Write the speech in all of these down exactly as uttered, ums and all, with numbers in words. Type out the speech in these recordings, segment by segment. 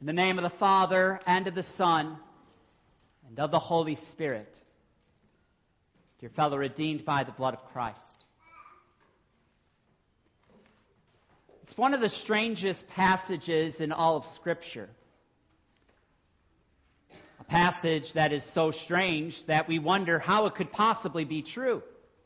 In the name of the Father, and of the Son, and of the Holy Spirit. Dear fellow redeemed by the blood of Christ. It's one of the strangest passages in all of Scripture. A passage that is so strange that we wonder how it could possibly be true.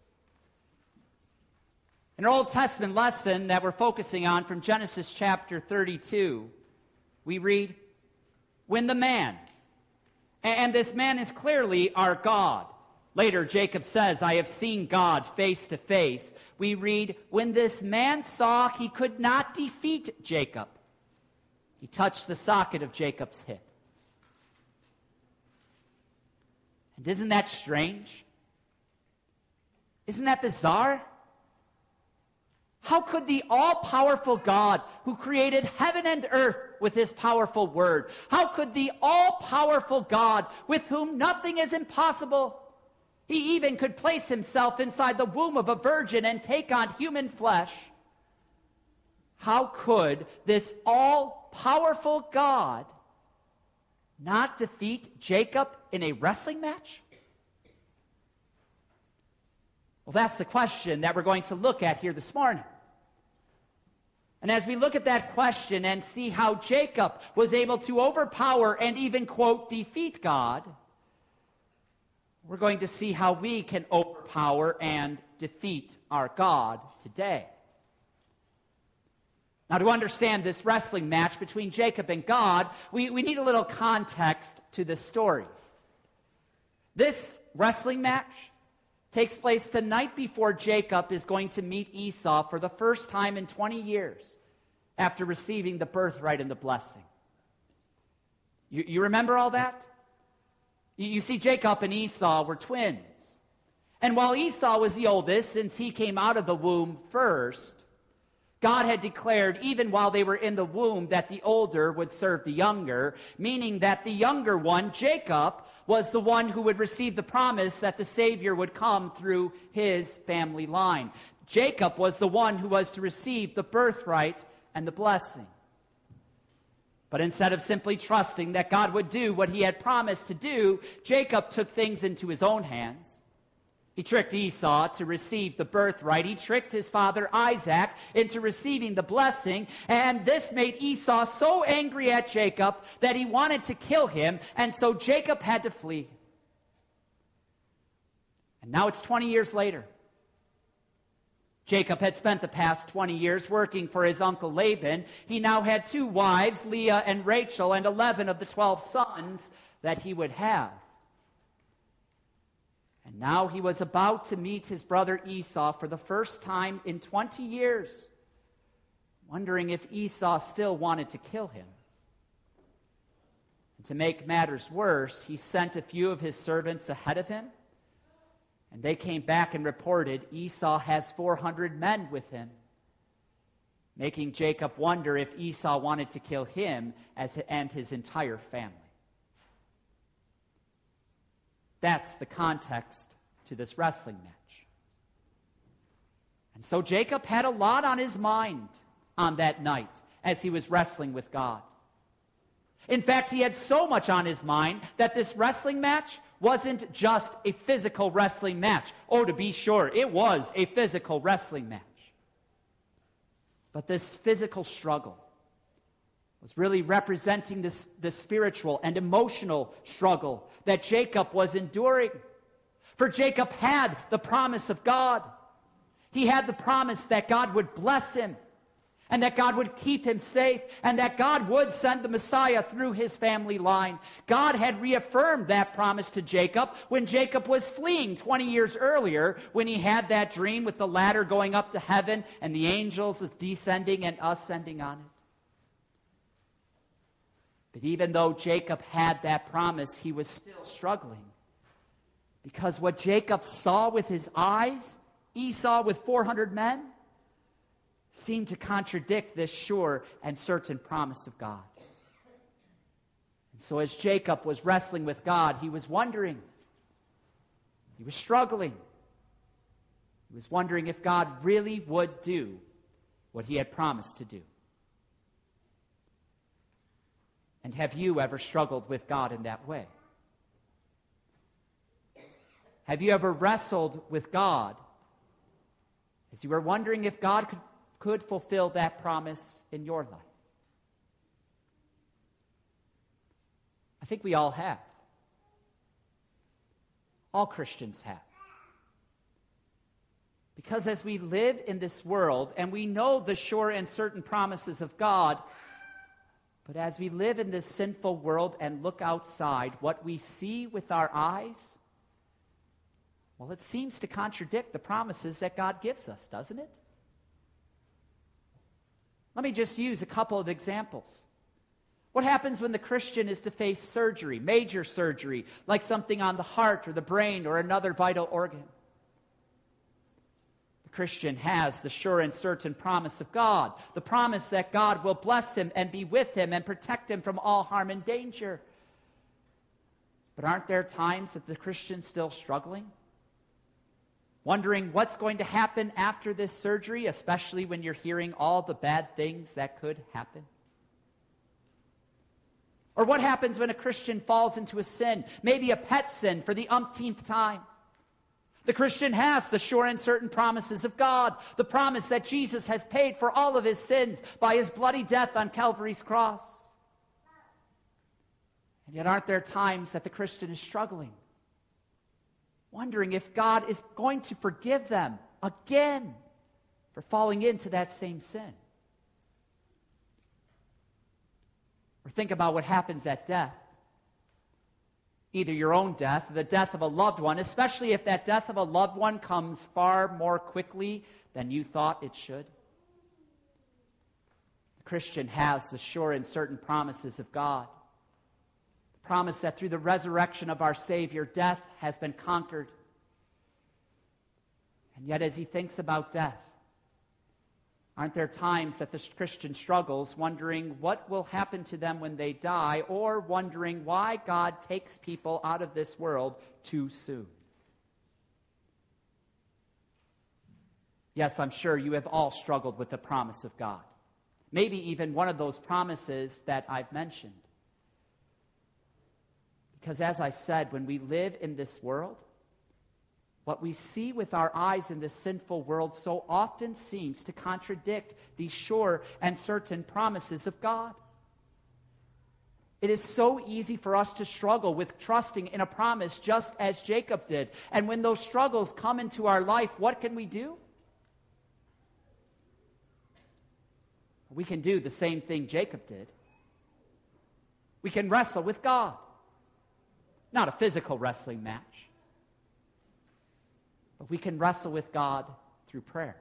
In our Old Testament lesson that we're focusing on from Genesis chapter thirty-two, we read, when the man, and this man is clearly our God. Later, Jacob says, I have seen God face to face. We read, when this man saw he could not defeat Jacob, he touched the socket of Jacob's hip. And isn't that strange? Isn't that bizarre? How could the all-powerful God who created heaven and earth with his powerful word, how could the all-powerful God with whom nothing is impossible, he even could place himself inside the womb of a virgin and take on human flesh, how could this all-powerful God not defeat Jacob in a wrestling match? Well, that's the question that we're going to look at here this morning. And as we look at that question and see how Jacob was able to overpower and even, quote, defeat God, we're going to see how we can overpower and defeat our God today. Now, to understand this wrestling match between Jacob and God, we, we need a little context to this story. This wrestling match takes place the night before Jacob is going to meet Esau for the first time in twenty years after receiving the birthright and the blessing. You, you remember all that? You, you see, Jacob and Esau were twins. And while Esau was the oldest, since he came out of the womb first, God had declared, even while they were in the womb, that the older would serve the younger, meaning that the younger one, Jacob, was the one who would receive the promise that the Savior would come through his family line. Jacob was the one who was to receive the birthright and the blessing. But instead of simply trusting that God would do what he had promised to do, Jacob took things into his own hands. He tricked Esau to receive the birthright. He tricked his father Isaac into receiving the blessing. And this made Esau so angry at Jacob that he wanted to kill him. And so Jacob had to flee. And now it's twenty years later. Jacob had spent the past twenty years working for his uncle Laban. He now had two wives, Leah and Rachel, and eleven of the twelve sons that he would have. And now he was about to meet his brother Esau for the first time in twenty years, wondering if Esau still wanted to kill him. And to make matters worse, he sent a few of his servants ahead of him, and they came back and reported Esau has four hundred men with him, making Jacob wonder if Esau wanted to kill him as, and his entire family. That's the context to this wrestling match. And so Jacob had a lot on his mind on that night as he was wrestling with God. In fact, he had so much on his mind that this wrestling match wasn't just a physical wrestling match. Oh, to be sure, it was a physical wrestling match. But this physical struggle was really representing this, the spiritual and emotional struggle that Jacob was enduring. For Jacob had the promise of God. He had the promise that God would bless him, and that God would keep him safe, and that God would send the Messiah through his family line. God had reaffirmed that promise to Jacob when Jacob was fleeing twenty years earlier, when he had that dream with the ladder going up to heaven and the angels descending and ascending on it. But even though Jacob had that promise, he was still struggling. Because what Jacob saw with his eyes, Esau with four hundred men, seemed to contradict this sure and certain promise of God. And so as Jacob was wrestling with God, he was wondering, he was struggling. He was wondering if God really would do what he had promised to do. And have you ever struggled with God in that way? Have you ever wrestled with God as you were wondering if God could, could fulfill that promise in your life? I think we all have. All Christians have. Because as we live in this world, and we know the sure and certain promises of God, but as we live in this sinful world and look outside, what we see with our eyes, well, it seems to contradict the promises that God gives us, doesn't it? Let me just use a couple of examples. What happens when the Christian is to face surgery, major surgery, like something on the heart or the brain or another vital organ? The Christian has the sure and certain promise of God, the promise that God will bless him and be with him and protect him from all harm and danger. But aren't there times that the Christian's still struggling? Wondering what's going to happen after this surgery, especially when you're hearing all the bad things that could happen? Or what happens when a Christian falls into a sin, maybe a pet sin for the umpteenth time? The Christian has the sure and certain promises of God, the promise that Jesus has paid for all of his sins by his bloody death on Calvary's cross. And yet aren't there times that the Christian is struggling, wondering if God is going to forgive them again for falling into that same sin? Or think about what happens at death. Either your own death or the death of a loved one, especially if that death of a loved one comes far more quickly than you thought it should. The Christian has the sure and certain promises of God. The promise that through the resurrection of our Savior, death has been conquered. And yet as he thinks about death, aren't there times that the Christian struggles, wondering what will happen to them when they die, or wondering why God takes people out of this world too soon? Yes, I'm sure you have all struggled with the promise of God. Maybe even one of those promises that I've mentioned. Because as I said, when we live in this world, what we see with our eyes in this sinful world so often seems to contradict these sure and certain promises of God. It is so easy for us to struggle with trusting in a promise just as Jacob did. And when those struggles come into our life, what can we do? We can do the same thing Jacob did. We can wrestle with God. Not a physical wrestling match. But we can wrestle with God through prayer.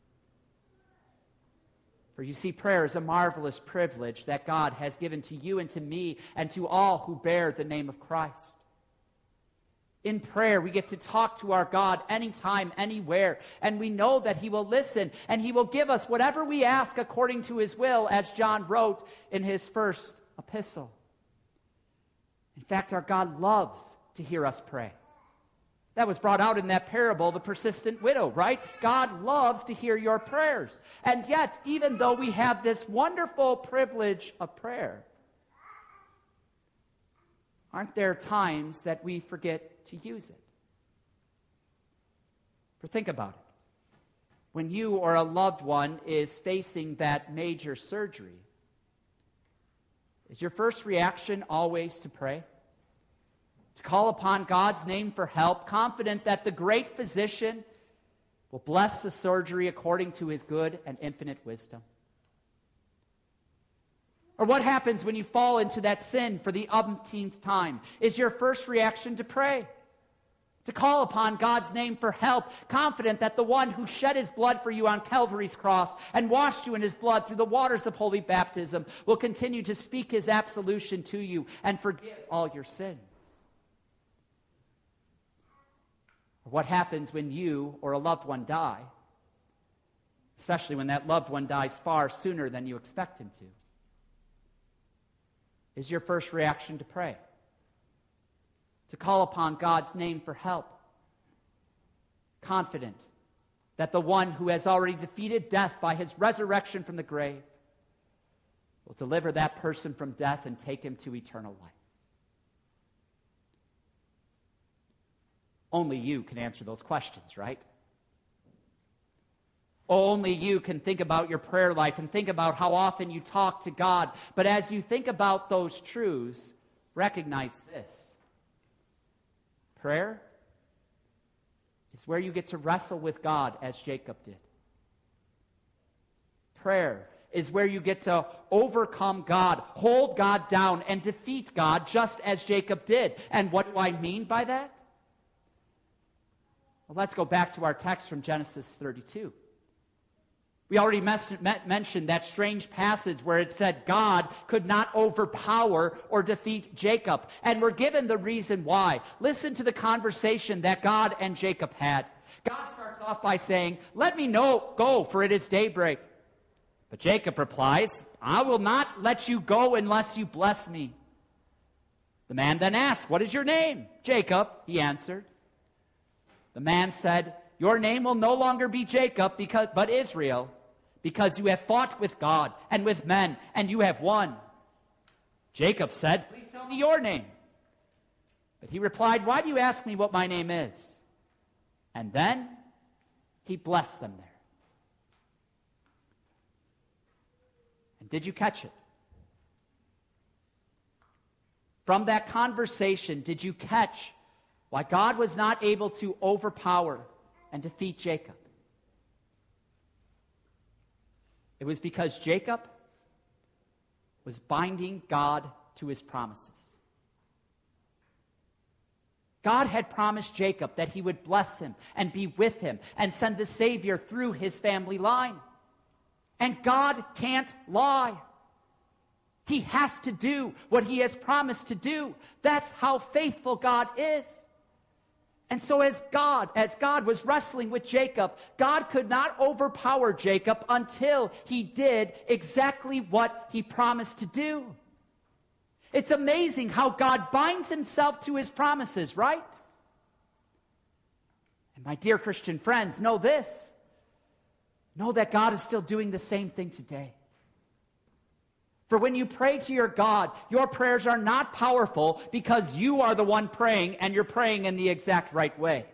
For you see, prayer is a marvelous privilege that God has given to you and to me and to all who bear the name of Christ. In prayer, we get to talk to our God anytime, anywhere, and we know that he will listen and he will give us whatever we ask according to his will, as John wrote in his first epistle. In fact, our God loves to hear us pray. That was brought out in that parable, the persistent widow, right? God loves to hear your prayers. And yet, even though we have this wonderful privilege of prayer, aren't there times that we forget to use it? For think about it. When you or a loved one is facing that major surgery, is your first reaction always to pray? To call upon God's name for help, confident that the great physician will bless the surgery according to his good and infinite wisdom? Or what happens when you fall into that sin for the umpteenth time? Is your first reaction to pray? To call upon God's name for help, confident that the one who shed his blood for you on Calvary's cross and washed you in his blood through the waters of holy baptism will continue to speak his absolution to you and forgive all your sins? What happens when you or a loved one die, especially when that loved one dies far sooner than you expect him to? Is your first reaction to pray? To call upon God's name for help, confident that the one who has already defeated death by his resurrection from the grave will deliver that person from death and take him to eternal life? Only you can answer those questions, right? Only you can think about your prayer life and think about how often you talk to God. But as you think about those truths, recognize this. Prayer is where you get to wrestle with God as Jacob did. Prayer is where you get to overcome God, hold God down, and defeat God just as Jacob did. And what do I mean by that? Well, let's go back to our text from Genesis thirty-two. We already mes- met, mentioned that strange passage where it said God could not overpower or defeat Jacob. And we're given the reason why. Listen to the conversation that God and Jacob had. God starts off by saying, "Let me know, go, for it is daybreak." But Jacob replies, "I will not let you go unless you bless me." The man then asked, "What is your name?" "Jacob," he answered. The man said, "Your name will no longer be Jacob, because, but Israel, because you have fought with God and with men, and you have won." Jacob said, "Please tell me your name." But he replied, "Why do you ask me what my name is?" And then he blessed them there. And did you catch it? From that conversation, did you catch why God was not able to overpower and defeat Jacob? It was because Jacob was binding God to his promises. God had promised Jacob that he would bless him and be with him and send the Savior through his family line. And God can't lie. He has to do what he has promised to do. That's how faithful God is. And so as God, as God was wrestling with Jacob, God could not overpower Jacob until he did exactly what he promised to do. It's amazing how God binds himself to his promises, right? And my dear Christian friends, know this. Know that God is still doing the same thing today. For when you pray to your God, your prayers are not powerful because you are the one praying and you're praying in the exact right way.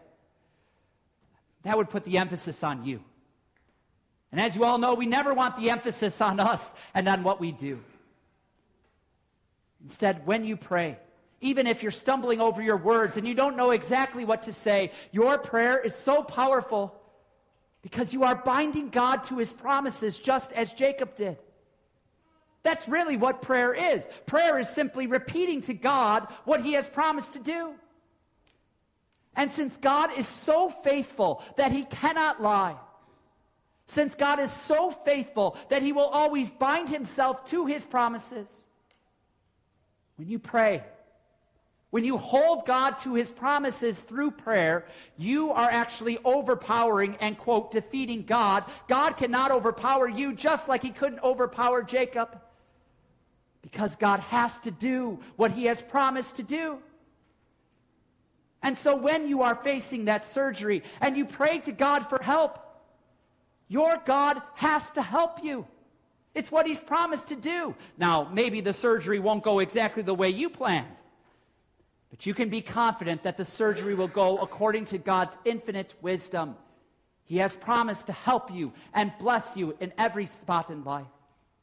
That would put the emphasis on you. And as you all know, we never want the emphasis on us and on what we do. Instead, when you pray, even if you're stumbling over your words and you don't know exactly what to say, your prayer is so powerful because you are binding God to his promises just as Jacob did. That's really what prayer is. Prayer is simply repeating to God what he has promised to do. And since God is so faithful that he cannot lie, since God is so faithful that he will always bind himself to his promises, when you pray, when you hold God to his promises through prayer, you are actually overpowering and, quote, defeating God. God cannot overpower you just like he couldn't overpower Jacob. Because God has to do what he has promised to do. And so when you are facing that surgery and you pray to God for help, your God has to help you. It's what he's promised to do. Now, maybe the surgery won't go exactly the way you planned. But you can be confident that the surgery will go according to God's infinite wisdom. He has promised to help you and bless you in every spot in life.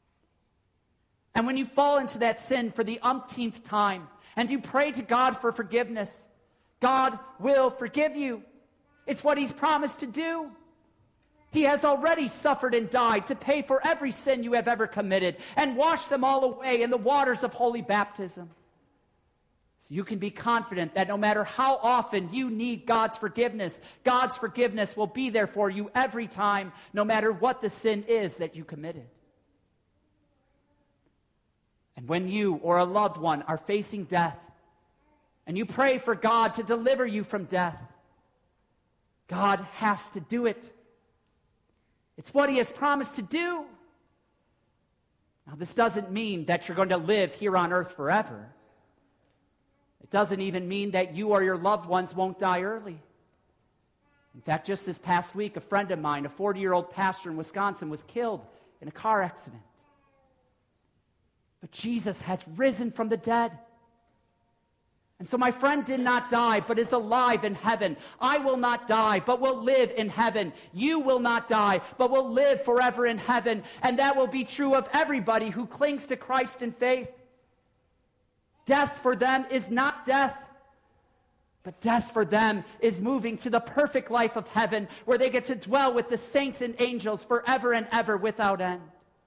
And when you fall into that sin for the umpteenth time and you pray to God for forgiveness, God will forgive you. It's what he's promised to do. He has already suffered and died to pay for every sin you have ever committed and washed them all away in the waters of holy baptism. So you can be confident that no matter how often you need God's forgiveness, God's forgiveness will be there for you every time, no matter what the sin is that you committed. And when you or a loved one are facing death, and you pray for God to deliver you from death, God has to do it. It's what he has promised to do. Now, this doesn't mean that you're going to live here on earth forever. It doesn't even mean that you or your loved ones won't die early. In fact, just this past week, a friend of mine, a forty-year-old pastor in Wisconsin, was killed in a car accident. But Jesus has risen from the dead. And so my friend did not die, but is alive in heaven. I will not die, but will live in heaven. You will not die, but will live forever in heaven. And that will be true of everybody who clings to Christ in faith. Death for them is not death, but death for them is moving to the perfect life of heaven, where they get to dwell with the saints and angels forever and ever without end.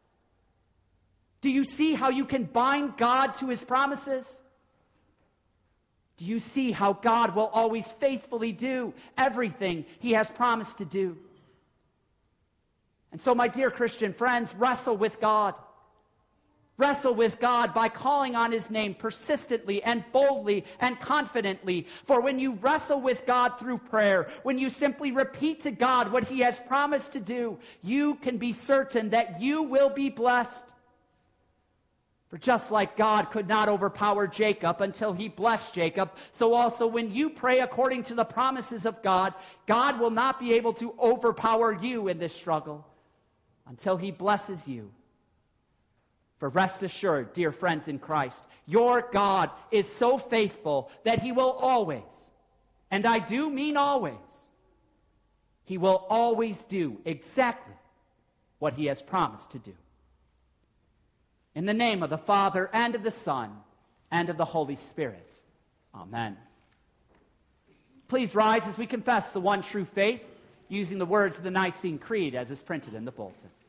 Do you see how you can bind God to his promises? Do you see how God will always faithfully do everything he has promised to do? And so, my dear Christian friends, wrestle with God. Wrestle with God by calling on his name persistently and boldly and confidently. For when you wrestle with God through prayer, when you simply repeat to God what he has promised to do, you can be certain that you will be blessed. For just like God could not overpower Jacob until he blessed Jacob, so also when you pray according to the promises of God, God will not be able to overpower you in this struggle until he blesses you. For rest assured, dear friends in Christ, your God is so faithful that he will always, and I do mean always, he will always do exactly what he has promised to do. In the name of the Father, and of the Son, and of the Holy Spirit. Amen. Please rise as we confess the one true faith, using the words of the Nicene Creed as is printed in the bulletin.